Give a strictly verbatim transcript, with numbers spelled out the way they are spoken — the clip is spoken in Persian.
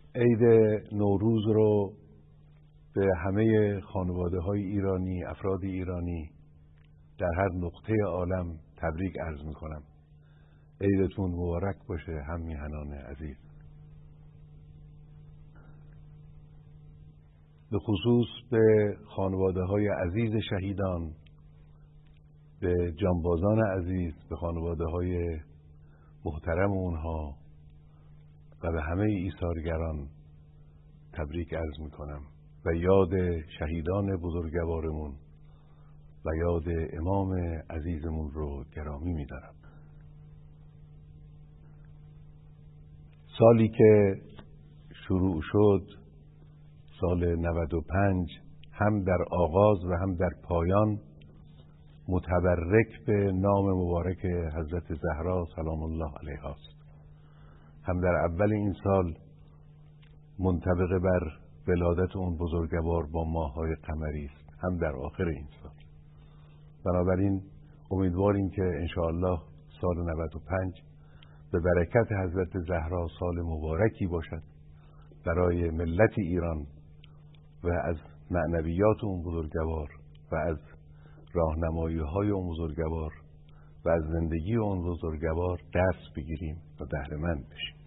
عید نوروز رو به همه خانواده های ایرانی، افراد ایرانی در هر نقطه عالم تبریک عرض می کنم. عیدتون مبارک باشه هم میهنان عزیز. به خصوص به خانواده های عزیز شهیدان، به جانبازان عزیز، به خانواده های محترم اونها و به همه ایثارگران تبریک عرض می کنم و یاد شهیدان بزرگوارمون و یاد امام عزیزمون رو گرامی می دارم. سالی که شروع شد، سال نود و پنج، هم در آغاز و هم در پایان متبرک به نام مبارک حضرت زهرا سلام الله علیها است. هم در اول این سال منطبق بر ولادت اون بزرگوار با ماه‌های قمری است، هم در آخر این سال. بنابراین امیدواریم که انشاءالله سال نود و پنج به برکت حضرت زهرا سال مبارکی باشد برای ملت ایران و از معنویات اون بزرگوار و از راهنمایی‌های اون بزرگوار و از زندگی اون بزرگوار درس بگیریم و بهره مند بشیم.